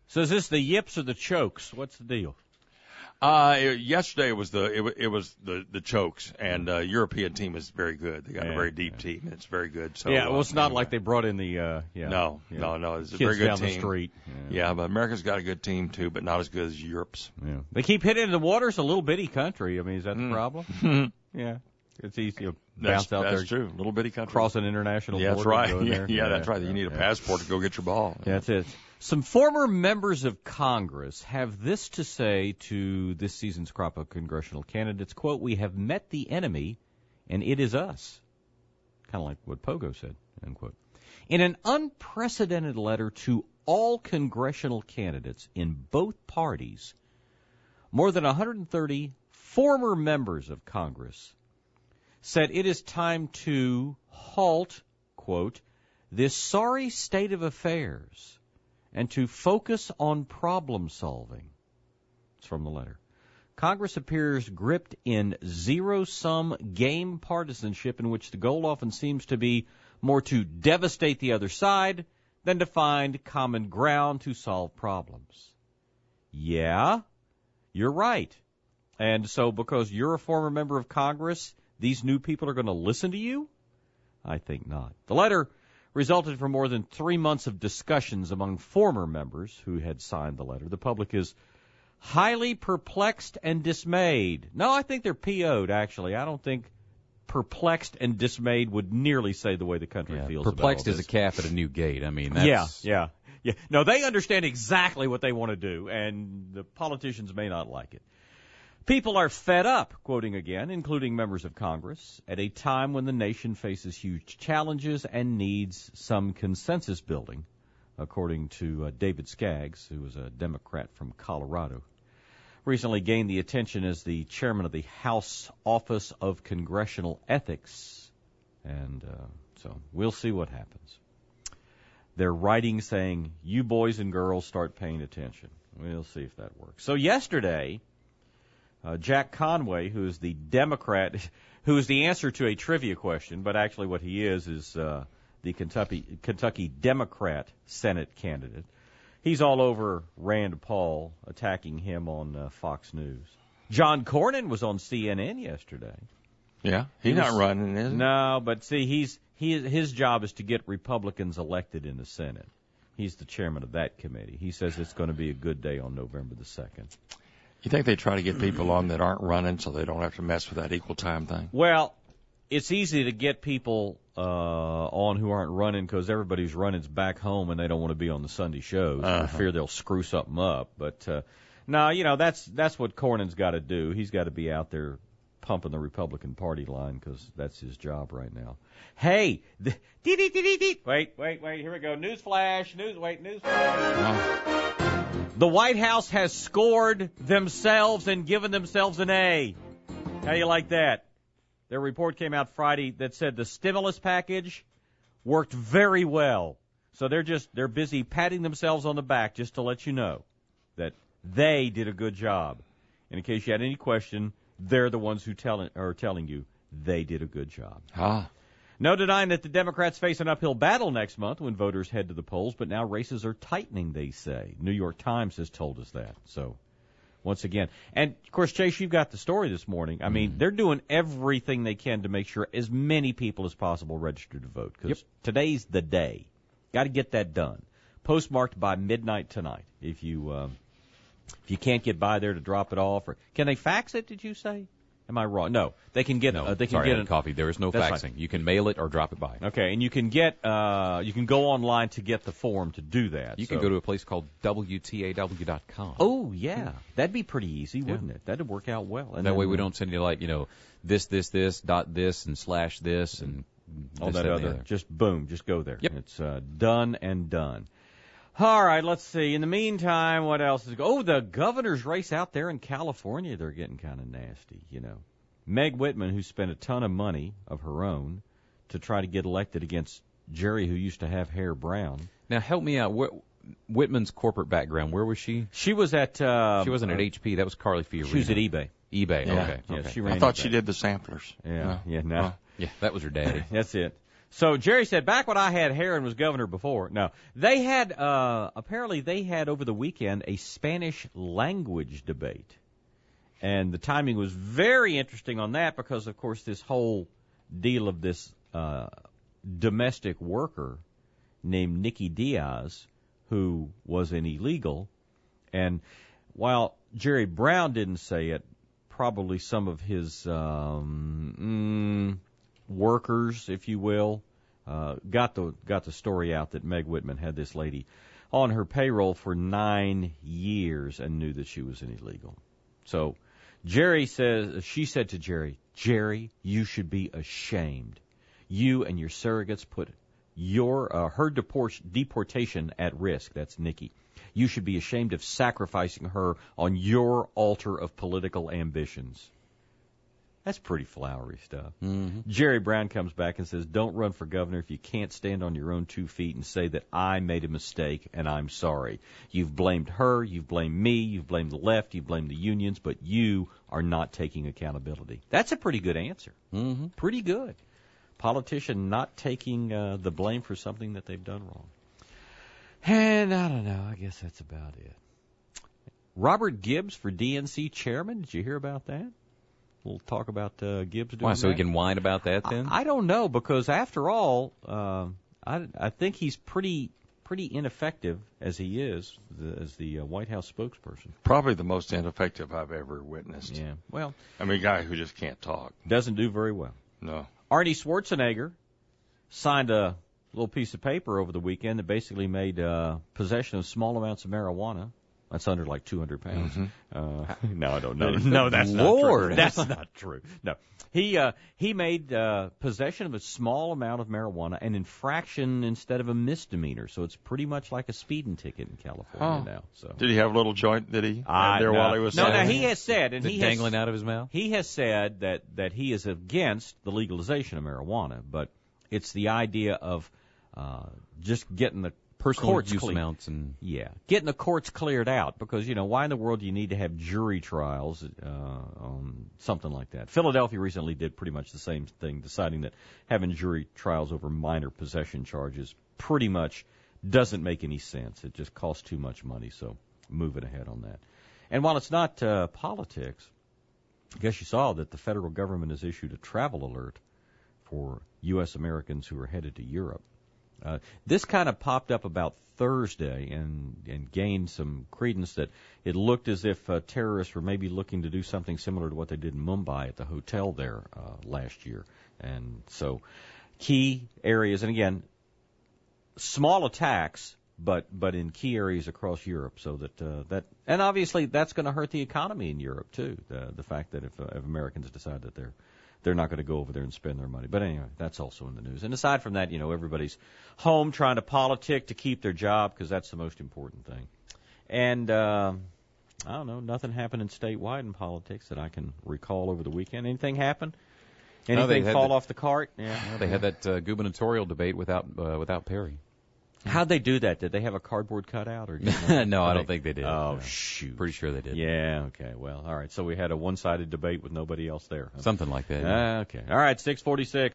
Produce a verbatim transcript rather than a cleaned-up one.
So is this the yips or the chokes? What's the deal? Uh, yesterday was the it, it was the the chokes, and uh, European team is very good. They got yeah, a very deep yeah. team, and it's very good. So yeah, well, it's uh, not anyway. like they brought in the uh, yeah, no, yeah. no, no. It's a kids very good down team. the street. Yeah. yeah, but America's got a good team too, but not as good as Europe's. Yeah, they keep hitting the waters. A little bitty country. I mean, is that the mm. problem? yeah, it's easy to bounce that's, out that's there. That's true. Little bitty country. Cross an international yeah, border. that's right. Yeah, yeah, yeah, that's right. Yeah, you need a yeah. passport to go get your ball. Yeah, that's it. Some former members of Congress have this to say to this season's crop of congressional candidates, quote, "We have met the enemy, and it is us." Kind of like what Pogo said, end quote. In an unprecedented letter to all congressional candidates in both parties, more than one hundred thirty former members of Congress said it is time to halt, quote, "this sorry state of affairs and to focus on problem solving." It's from the letter. Congress appears gripped in zero-sum game partisanship in which the goal often seems to be more to devastate the other side than to find common ground to solve problems. Yeah, you're right. And so because you're a former member of Congress, these new people are going to listen to you? I think not. The letter resulted from more than three months of discussions among former members who had signed the letter. The public is highly perplexed and dismayed. No, I think they're P O'd, actually. I don't think perplexed and dismayed would nearly say the way the country yeah, feels perplexed about all is this. a calf at a new gate. I mean, that's... Yeah, yeah, yeah. No, they understand exactly what they want to do, and the politicians may not like it. People are fed up, quoting again, including members of Congress, at a time when the nation faces huge challenges and needs some consensus building, according to uh, David Skaggs, who is a Democrat from Colorado. Recently gained the attention as the chairman of the House Office of Congressional Ethics, and uh, so we'll see what happens. They're writing saying, you boys and girls start paying attention. We'll see if that works. So yesterday... Uh, Jack Conway, who is the Democrat, who is the answer to a trivia question, but actually what he is is uh, the Kentucky, Kentucky Democrat Senate candidate. He's all over Rand Paul, attacking him on uh, Fox News. John Cornyn was on C N N yesterday. Yeah, he's he was, not running, is he? No, but see, he's he his job is to get Republicans elected in the Senate. He's the chairman of that committee. He says it's going to be a good day on November the second. You think they try to get people on that aren't running so they don't have to mess with that equal time thing? Well, it's easy to get people uh, on who aren't running because everybody's running's back home and they don't want to be on the Sunday shows uh-huh. for fear they'll screw something up. But uh, no, you know that's that's what Cornyn's got to do. He's got to be out there pumping the Republican Party line because that's his job right now. Hey, the, dee, dee, dee, dee, dee. wait, wait, wait. Here we go. News flash. News. Wait, news flash. Oh. The White House has scored themselves and given themselves an A. How do you like that? Their report came out Friday that said the stimulus package worked very well. So they're just they're busy patting themselves on the back just to let you know that they did a good job. And in case you had any question, they're the ones who tell, are telling you they did a good job. Ah. No denying that the Democrats face an uphill battle next month when voters head to the polls, but now races are tightening, they say. New York Times has told us that. So, once again. And, of course, Chase, you've got the story this morning. I mean, mm. they're doing everything they can to make sure as many people as possible register to vote, because yep. today's the day. Got to get that done. Postmarked by midnight tonight. If you um, if you can't get by there to drop it off, or can they fax it, did you say? Am I wrong? No, they can get. No, uh, they can sorry, get I had coffee. There is no That's faxing. fine. You can mail it or drop it by. Okay, and you can get. Uh, you can go online to get the form to do that. You so. can go to a place called W T A W dot com. Oh yeah, that'd be pretty easy, wouldn't yeah. it? That'd work out well. And that way we don't send you like you know this this this dot this and slash this and all that other. Just boom, just go there. Yep. It's uh, done and done. All right, let's see. In the meantime, what else is going? Oh, the governor's race out there in California. They're getting kind of nasty, you know. Meg Whitman, who spent a ton of money of her own to try to get elected against Jerry, who used to have hair brown. Now, help me out. What, Whitman's corporate background, where was she? She was at... Uh, she wasn't uh, at H P. That was Carly Fiorina. She was at eBay. eBay, yeah. okay. Yeah, okay. she ran I thought eBay. she did the samplers. Yeah, no. yeah, no. Oh. Yeah, that was her daddy. That's it. So Jerry said, back when I had hair and was governor before. No, they had, uh, apparently they had over the weekend a Spanish language debate. And the timing was very interesting on that because, of course, this whole deal of this uh, domestic worker named Nikki Diaz, who was an illegal. And while Jerry Brown didn't say it, probably some of his um, mm, workers, if you will, uh, got the got the story out that Meg Whitman had this lady on her payroll for nine years and knew that she was an illegal. So Jerry says, she said to Jerry, Jerry, you should be ashamed. You and your surrogates put your uh, her deport- deportation at risk. That's Nikki. You should be ashamed of sacrificing her on your altar of political ambitions. That's pretty flowery stuff. Mm-hmm. Jerry Brown comes back and says, don't run for governor if you can't stand on your own two feet and say that I made a mistake and I'm sorry. You've blamed her, you've blamed me, you've blamed the left, you've blamed the unions, but you are not taking accountability. That's a pretty good answer. Mm-hmm. Pretty good. Politician not taking uh, the blame for something that they've done wrong. And I don't know, I guess that's about it. Robert Gibbs for D N C chairman, did you hear about that? We'll talk about uh, Gibbs doing Why, so that. we can whine about that then? I, I don't know, because after all, uh, I, I think he's pretty pretty ineffective as he is the, as the uh, White House spokesperson. Probably the most ineffective I've ever witnessed. Yeah, well, I mean, a guy who just can't talk. doesn't do very well. No. Arnie Schwarzenegger signed a little piece of paper over the weekend that basically made uh, possession of small amounts of marijuana. That's under like two hundred pounds. Mm-hmm. Uh, no, I don't know. No, that's Lord. not true. That's not true. No. He uh, he made uh, possession of a small amount of marijuana an infraction instead of a misdemeanor. So it's pretty much like a speeding ticket in California Oh. now. So Did he have a little joint that he I- had there no, while he was no, no, signing? he has said, and Is it he dangling has, out of his mouth? he has said that, that he is against the legalization of marijuana, but it's the idea of uh, just getting the Personal courts use cleared. amounts and Yeah, getting the courts cleared out, because, you know, why in the world do you need to have jury trials uh, on something like that? Philadelphia recently did pretty much the same thing, deciding that having jury trials over minor possession charges pretty much doesn't make any sense. It just costs too much money, so moving ahead on that. And while it's not uh, politics, I guess you saw that the federal government has issued a travel alert for U S Americans who are headed to Europe. Uh, this kind of popped up about Thursday and, and gained some credence that it looked as if uh, terrorists were maybe looking to do something similar to what they did in Mumbai at the hotel there uh, last year. And so key areas, and again, small attacks, but but in key areas across Europe, so that uh, that and obviously that's going to hurt the economy in Europe too. The the fact that if, uh, if Americans decide that they're they're not going to go over there and spend their money. But anyway, that's also in the news. And aside from that, you know, everybody's home trying to politic to keep their job, because that's the most important thing. And uh, I don't know, nothing happening statewide in politics that I can recall over the weekend. Anything happen? No, they Anything had fall the- off the cart? Yeah. well, they had that uh, gubernatorial debate without uh, without Perry. How'd they do that? Did they have a cardboard cutout? Or just, uh, No, I did don't think they did. Oh, No. shoot. Pretty sure they did. Yeah, okay. Well, all right. So we had a one-sided debate with nobody else there. Huh? Something like that. yeah. Uh, okay. All right, six forty-six.